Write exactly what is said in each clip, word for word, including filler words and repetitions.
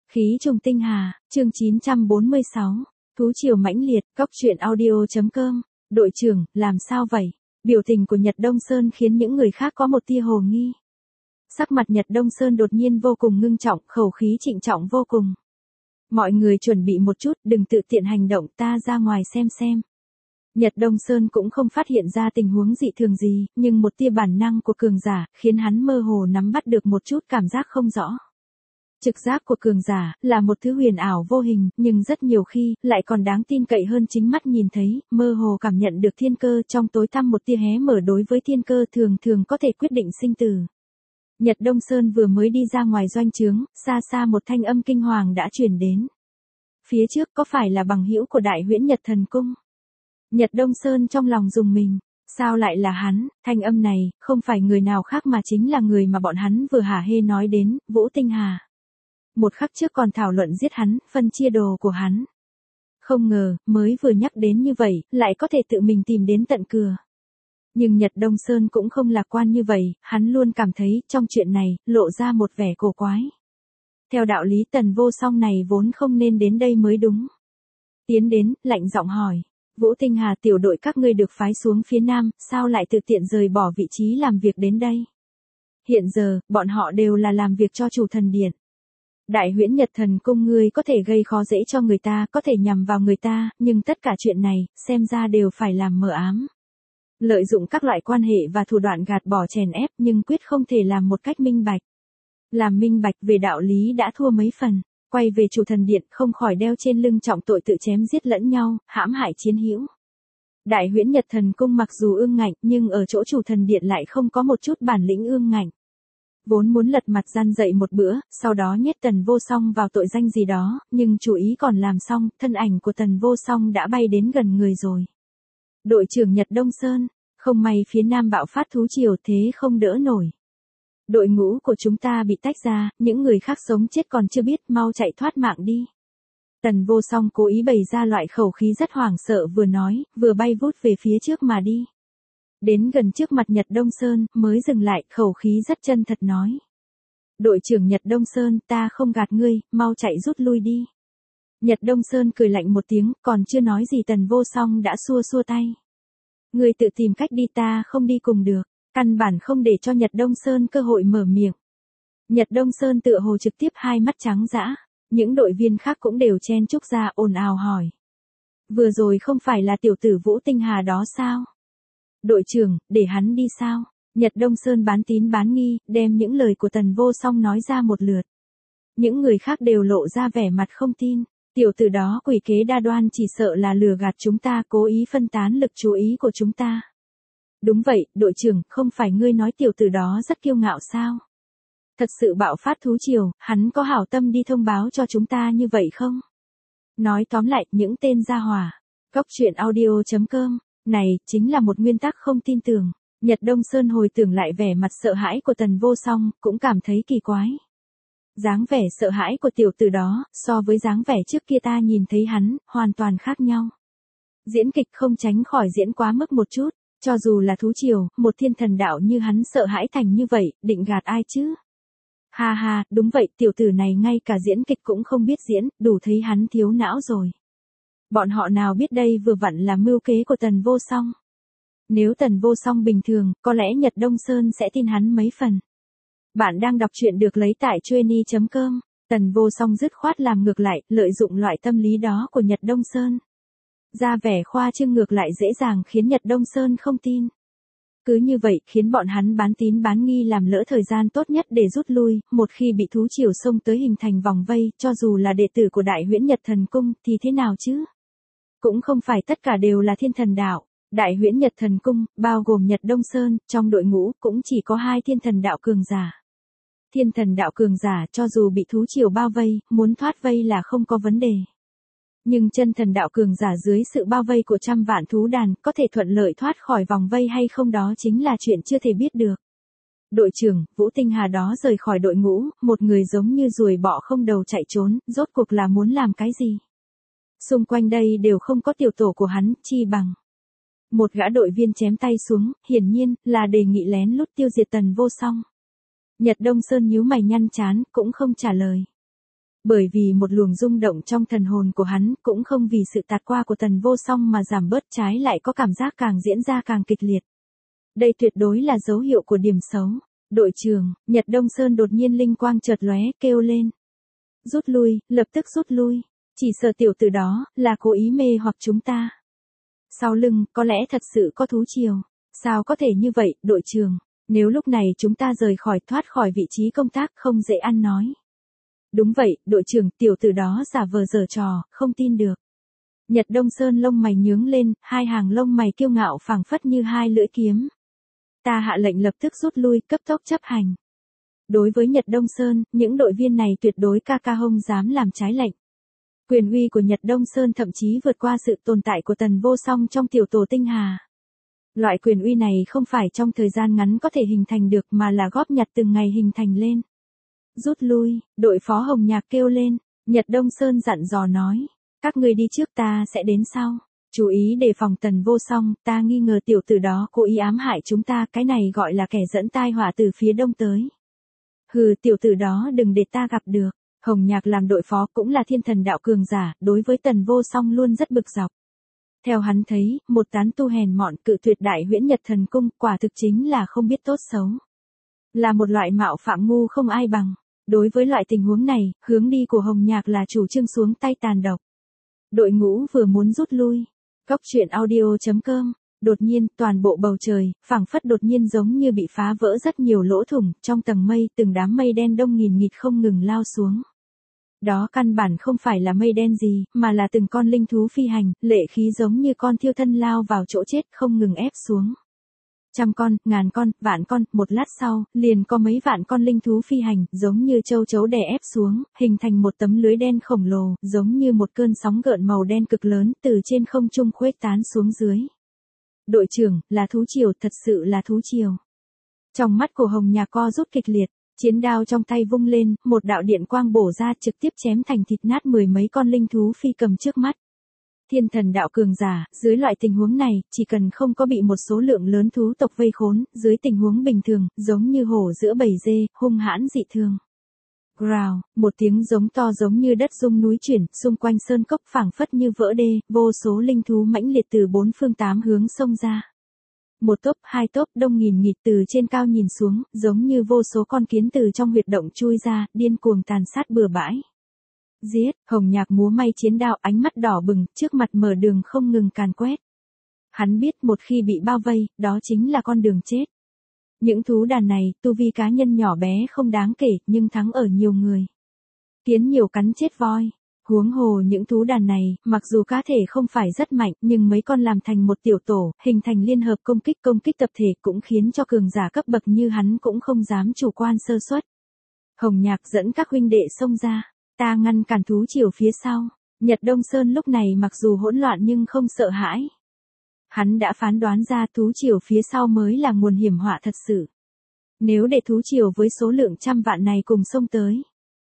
Khí trùng tinh hà, chương chín trăm bốn mươi sáu, thú triều mãnh liệt, cóc truyện audio.com, đội trưởng, làm sao vậy? Biểu tình của Nhật Đông Sơn khiến những người khác có một tia hồ nghi. Sắc mặt Nhật Đông Sơn đột nhiên vô cùng ngưng trọng, khẩu khí trịnh trọng vô cùng. Mọi người chuẩn bị một chút, đừng tự tiện hành động, ta ra ngoài xem xem. Nhật Đông Sơn cũng không phát hiện ra tình huống dị thường gì, nhưng một tia bản năng của cường giả, khiến hắn mơ hồ nắm bắt được một chút cảm giác không rõ. Trực giác của cường giả, là một thứ huyền ảo vô hình, nhưng rất nhiều khi, lại còn đáng tin cậy hơn chính mắt nhìn thấy, mơ hồ cảm nhận được thiên cơ trong tối tăm một tia hé mở đối với thiên cơ thường thường có thể quyết định sinh tử. Nhật Đông Sơn vừa mới đi ra ngoài doanh trướng, xa xa một thanh âm kinh hoàng đã truyền đến. Phía trước có phải là bằng hữu của Đại Huyễn Nhật Thần Cung? Nhật Đông Sơn trong lòng rùng mình. Sao lại là hắn? Thanh âm này, không phải người nào khác mà chính là người mà bọn hắn vừa hả hê nói đến, Vũ Tinh Hà. Một khắc trước còn thảo luận giết hắn, phân chia đồ của hắn. Không ngờ, mới vừa nhắc đến như vậy, lại có thể tự mình tìm đến tận cửa. Nhưng Nhật Đông Sơn cũng không lạc quan như vậy, hắn luôn cảm thấy, trong chuyện này, lộ ra một vẻ cổ quái. Theo đạo lý Tần Vô Song này vốn không nên đến đây mới đúng. Tiến đến, lạnh giọng hỏi. Vũ Tinh Hà tiểu đội các ngươi được phái xuống phía Nam, sao lại tự tiện rời bỏ vị trí làm việc đến đây? Hiện giờ, bọn họ đều là làm việc cho chủ thần điện. Đại Huyễn Nhật Thần Cung ngươi có thể gây khó dễ cho người ta, có thể nhằm vào người ta, nhưng tất cả chuyện này, xem ra đều phải làm mờ ám. Lợi dụng các loại quan hệ và thủ đoạn gạt bỏ chèn ép, nhưng quyết không thể làm một cách minh bạch. Làm minh bạch về đạo lý đã thua mấy phần, quay về chủ thần điện không khỏi đeo trên lưng trọng tội tự chém giết lẫn nhau, hãm hại chiến hữu. Đại Huyễn Nhật Thần Cung mặc dù ương ngạnh, nhưng ở chỗ chủ thần điện lại không có một chút bản lĩnh ương ngạnh. Vốn muốn lật mặt gian dậy một bữa, sau đó nhét Tần Vô Song vào tội danh gì đó, nhưng chủ ý còn làm xong, thân ảnh của Tần Vô Song đã bay đến gần người rồi. Đội trưởng Nhật Đông Sơn, không may phía Nam bạo phát thú triều thế không đỡ nổi. Đội ngũ của chúng ta bị tách ra, những người khác sống chết còn chưa biết, mau chạy thoát mạng đi. Tần Vô Song cố ý bày ra loại khẩu khí rất hoảng sợ vừa nói, vừa bay vút về phía trước mà đi. Đến gần trước mặt Nhật Đông Sơn, mới dừng lại, khẩu khí rất chân thật nói. Đội trưởng Nhật Đông Sơn, ta không gạt ngươi, mau chạy rút lui đi. Nhật Đông Sơn cười lạnh một tiếng, còn chưa nói gì Tần Vô Song đã xua xua tay. Ngươi tự tìm cách đi, ta không đi cùng được, căn bản không để cho Nhật Đông Sơn cơ hội mở miệng. Nhật Đông Sơn tựa hồ trực tiếp hai mắt trắng dã, những đội viên khác cũng đều chen chúc ra ồn ào hỏi. Vừa rồi không phải là tiểu tử Vũ Tinh Hà đó sao? Đội trưởng, để hắn đi sao? Nhật Đông Sơn bán tín bán nghi, đem những lời của Tần Vô Song nói ra một lượt. Những người khác đều lộ ra vẻ mặt không tin, tiểu tử đó quỷ kế đa đoan chỉ sợ là lừa gạt chúng ta, cố ý phân tán lực chú ý của chúng ta. Đúng vậy, đội trưởng, không phải ngươi nói tiểu tử đó rất kiêu ngạo sao? Thật sự bạo phát thú triều, hắn có hảo tâm đi thông báo cho chúng ta như vậy không? Nói tóm lại, những tên gia hỏa. Cóc truyện audio.com, này, chính là một nguyên tắc không tin tưởng. Nhật Đông Sơn hồi tưởng lại vẻ mặt sợ hãi của Tần Vô Song, cũng cảm thấy kỳ quái. Dáng vẻ sợ hãi của tiểu tử đó, so với dáng vẻ trước kia ta nhìn thấy hắn, hoàn toàn khác nhau. Diễn kịch không tránh khỏi diễn quá mức một chút, cho dù là thú triều, một thiên thần đạo như hắn sợ hãi thành như vậy, định gạt ai chứ? Ha ha, đúng vậy, tiểu tử này ngay cả diễn kịch cũng không biết diễn, đủ thấy hắn thiếu não rồi. Bọn họ nào biết đây vừa vặn là mưu kế của Tần Vô Song. Nếu Tần Vô Song bình thường, có lẽ Nhật Đông Sơn sẽ tin hắn mấy phần. Bạn đang đọc truyện được lấy tại trueny chấm com. Tần Vô Song dứt khoát làm ngược lại, lợi dụng loại tâm lý đó của Nhật Đông Sơn. Ra vẻ khoa trương ngược lại dễ dàng khiến Nhật Đông Sơn không tin. Cứ như vậy, khiến bọn hắn bán tín bán nghi làm lỡ thời gian tốt nhất để rút lui, một khi bị thú triều xông tới hình thành vòng vây, cho dù là đệ tử của Đại Huyễn Nhật Thần Cung, thì thế nào chứ? Cũng không phải tất cả đều là thiên thần đạo. Đại Huyễn Nhật Thần Cung, bao gồm Nhật Đông Sơn, trong đội ngũ, cũng chỉ có hai thiên thần đạo cường giả. Thiên thần đạo cường giả, cho dù bị thú triều bao vây, muốn thoát vây là không có vấn đề. Nhưng chân thần đạo cường giả dưới sự bao vây của trăm vạn thú đàn, có thể thuận lợi thoát khỏi vòng vây hay không đó chính là chuyện chưa thể biết được. Đội trưởng, Vũ Tinh Hà đó rời khỏi đội ngũ, một người giống như ruồi bọ không đầu chạy trốn, rốt cuộc là muốn làm cái gì? Xung quanh đây đều không có tiểu tổ của hắn, chi bằng. Một gã đội viên chém tay xuống, hiển nhiên, là đề nghị lén lút tiêu diệt Tần Vô Song. Nhật Đông Sơn nhíu mày nhăn chán, cũng không trả lời. Bởi vì một luồng rung động trong thần hồn của hắn, cũng không vì sự tạt qua của Tần Vô Song mà giảm bớt, trái lại có cảm giác càng diễn ra càng kịch liệt. Đây tuyệt đối là dấu hiệu của điểm xấu. Đội trưởng, Nhật Đông Sơn đột nhiên linh quang chợt lóe, kêu lên. Rút lui, lập tức rút lui. Chỉ sợ tiểu tử đó, là cố ý mê hoặc chúng ta. Sau lưng, có lẽ thật sự có thú triều. Sao có thể như vậy, đội trưởng? Nếu lúc này chúng ta rời khỏi thoát khỏi vị trí công tác không dễ ăn nói. Đúng vậy, đội trưởng, tiểu tử đó giả vờ giở trò, không tin được. Nhật Đông Sơn lông mày nhướng lên, hai hàng lông mày kiêu ngạo phảng phất như hai lưỡi kiếm. Ta hạ lệnh lập tức rút lui, cấp tốc chấp hành. Đối với Nhật Đông Sơn, những đội viên này tuyệt đối ca ca hông dám làm trái lệnh. Quyền uy của Nhật Đông Sơn thậm chí vượt qua sự tồn tại của Tần Vô Song trong tiểu tổ tinh hà. Loại quyền uy này không phải trong thời gian ngắn có thể hình thành được mà là góp nhặt từng ngày hình thành lên. Rút lui, đội phó Hồng Nhạc kêu lên, Nhật Đông Sơn dặn dò nói, các ngươi đi trước ta sẽ đến sau. Chú ý đề phòng Tần Vô Song, ta nghi ngờ tiểu tử đó cố ý ám hại chúng ta, cái này gọi là kẻ dẫn tai họa từ phía đông tới. Hừ, tiểu tử đó đừng để ta gặp được. Hồng Nhạc làm đội phó cũng là thiên thần đạo cường giả, đối với Tần Vô Song luôn rất bực dọc. Theo hắn thấy, một tán tu hèn mọn cự tuyệt đại huyễn Nhật Thần Cung, quả thực chính là không biết tốt xấu. Là một loại mạo phạm ngu không ai bằng. Đối với loại tình huống này, hướng đi của Hồng Nhạc là chủ trương xuống tay tàn độc. Đội ngũ vừa muốn rút lui. Cóc truyện audio chấm com. Đột nhiên, toàn bộ bầu trời, phảng phất đột nhiên giống như bị phá vỡ rất nhiều lỗ thủng, trong tầng mây, từng đám mây đen đông nghìn nghịt không ngừng lao xuống. Đó căn bản không phải là mây đen gì, mà là từng con linh thú phi hành, lệ khí giống như con thiêu thân lao vào chỗ chết không ngừng ép xuống. Trăm con, ngàn con, vạn con, một lát sau, liền có mấy vạn con linh thú phi hành, giống như châu chấu đè ép xuống, hình thành một tấm lưới đen khổng lồ, giống như một cơn sóng gợn màu đen cực lớn, từ trên không trung khuếch tán xuống dưới. Đội trưởng, là thú triều, thật sự là thú triều. Trong mắt của Hồng Nhạc co rút kịch liệt, chiến đao trong tay vung lên, một đạo điện quang bổ ra trực tiếp chém thành thịt nát mười mấy con linh thú phi cầm trước mắt. Thiên thần đạo cường giả, dưới loại tình huống này, chỉ cần không có bị một số lượng lớn thú tộc vây khốn, dưới tình huống bình thường, giống như hổ giữa bầy dê, hung hãn dị thường. Growl, một tiếng giống to giống như đất rung núi chuyển, xung quanh sơn cốc phảng phất như vỡ đê, vô số linh thú mãnh liệt từ bốn phương tám hướng xông ra. Một tốp, hai tốp đông nghìn nghịt từ trên cao nhìn xuống, giống như vô số con kiến từ trong huyệt động chui ra, điên cuồng tàn sát bừa bãi. Giết, Hồng Nhạc múa may chiến đao, ánh mắt đỏ bừng, trước mặt mở đường không ngừng càn quét. Hắn biết một khi bị bao vây, đó chính là con đường chết. Những thú đàn này, tu vi cá nhân nhỏ bé không đáng kể, nhưng thắng ở nhiều người. Kiến nhiều cắn chết voi. Huống hồ những thú đàn này, mặc dù cá thể không phải rất mạnh, nhưng mấy con làm thành một tiểu tổ, hình thành liên hợp công kích công kích tập thể cũng khiến cho cường giả cấp bậc như hắn cũng không dám chủ quan sơ suất. Hồng Nhạc dẫn các huynh đệ xông ra, ta ngăn cản thú triều phía sau. Nhật Đông Sơn lúc này mặc dù hỗn loạn nhưng không sợ hãi. Hắn đã phán đoán ra thú triều phía sau mới là nguồn hiểm họa thật sự. Nếu để thú triều với số lượng trăm vạn này cùng xông tới,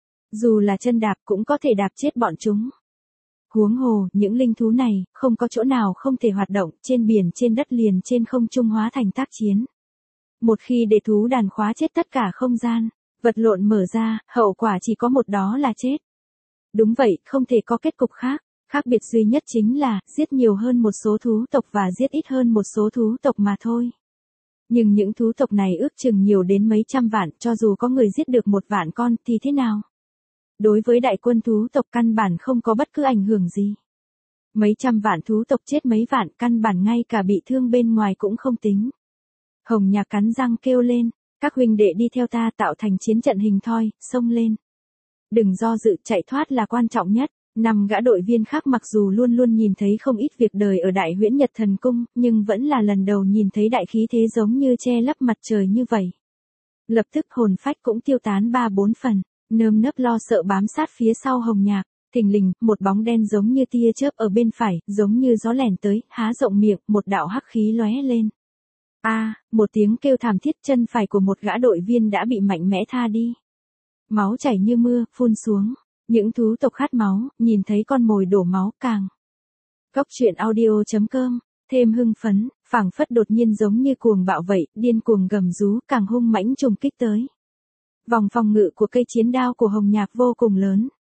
dù là chân đạp cũng có thể đạp chết bọn chúng. Huống hồ, những linh thú này, không có chỗ nào không thể hoạt động, trên biển trên đất liền trên không trung hóa thành tác chiến. Một khi để thú đàn khóa chết tất cả không gian, vật lộn mở ra, hậu quả chỉ có một đó là chết. Đúng vậy, không thể có kết cục khác. Khác biệt duy nhất chính là, giết nhiều hơn một số thú tộc và giết ít hơn một số thú tộc mà thôi. Nhưng những thú tộc này ước chừng nhiều đến mấy trăm vạn, cho dù có người giết được một vạn con thì thế nào? Đối với đại quân thú tộc căn bản không có bất cứ ảnh hưởng gì. Mấy trăm vạn thú tộc chết mấy vạn, căn bản ngay cả bị thương bên ngoài cũng không tính. Hồng Nhạc cắn răng kêu lên, các huynh đệ đi theo ta tạo thành chiến trận hình thoi, xông lên. Đừng do dự, chạy thoát là quan trọng nhất. Năm gã đội viên khác mặc dù luôn luôn nhìn thấy không ít việc đời ở đại huyễn Nhật Thần Cung, nhưng vẫn là lần đầu nhìn thấy đại khí thế giống như che lấp mặt trời như vậy. Lập tức hồn phách cũng tiêu tán ba bốn phần, nơm nớp lo sợ bám sát phía sau Hồng Nhạc. Thình lình, một bóng đen giống như tia chớp ở bên phải, giống như gió lẻn tới, há rộng miệng, một đạo hắc khí lóe lên. A, à, một tiếng kêu thảm thiết, chân phải của một gã đội viên đã bị mạnh mẽ tha đi. Máu chảy như mưa, phun xuống. Những thú tộc khát máu, nhìn thấy con mồi đổ máu càng. Cóc truyện audio chấm com, thêm hưng phấn, phảng phất đột nhiên giống như cuồng bạo vậy, điên cuồng gầm rú, càng hung mãnh trùng kích tới. Vòng phòng ngự của cây chiến đao của Hồng Nhạc vô cùng lớn.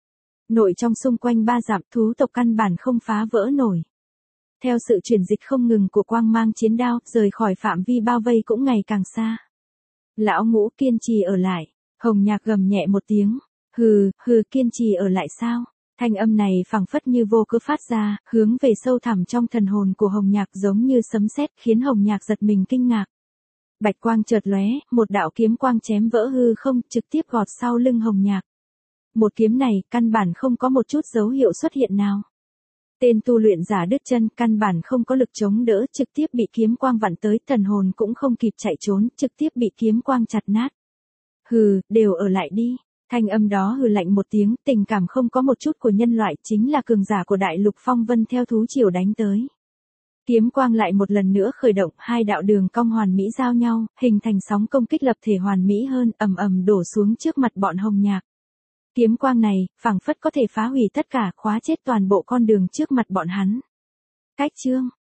Nội trong xung quanh ba dặm thú tộc căn bản không phá vỡ nổi. Theo sự chuyển dịch không ngừng của quang mang chiến đao, rời khỏi phạm vi bao vây cũng ngày càng xa. Lão Ngũ kiên trì ở lại, Hồng Nhạc gầm nhẹ một tiếng, hừ, hừ kiên trì ở lại sao? Thanh âm này phảng phất như vô cớ phát ra, hướng về sâu thẳm trong thần hồn của Hồng Nhạc giống như sấm sét khiến Hồng Nhạc giật mình kinh ngạc. Bạch quang chợt lóe, một đạo kiếm quang chém vỡ hư không, trực tiếp gọt sau lưng Hồng Nhạc. Một kiếm này, căn bản không có một chút dấu hiệu xuất hiện nào. Tên tu luyện giả đứt chân, căn bản không có lực chống đỡ, trực tiếp bị kiếm quang vặn tới, thần hồn cũng không kịp chạy trốn, trực tiếp bị kiếm quang chặt nát. Hừ, đều ở lại đi. Thanh âm đó hừ lạnh một tiếng, tình cảm không có một chút của nhân loại, chính là cường giả của đại lục phong vân theo thú triều đánh tới. Kiếm quang lại một lần nữa khởi động, hai đạo đường cong hoàn mỹ giao nhau, hình thành sóng công kích lập thể hoàn mỹ hơn, ầm ầm đổ xuống trước mặt bọn Hồng Nhạc. Kiếm quang này, phảng phất có thể phá hủy tất cả, khóa chết toàn bộ con đường trước mặt bọn hắn. Cách chương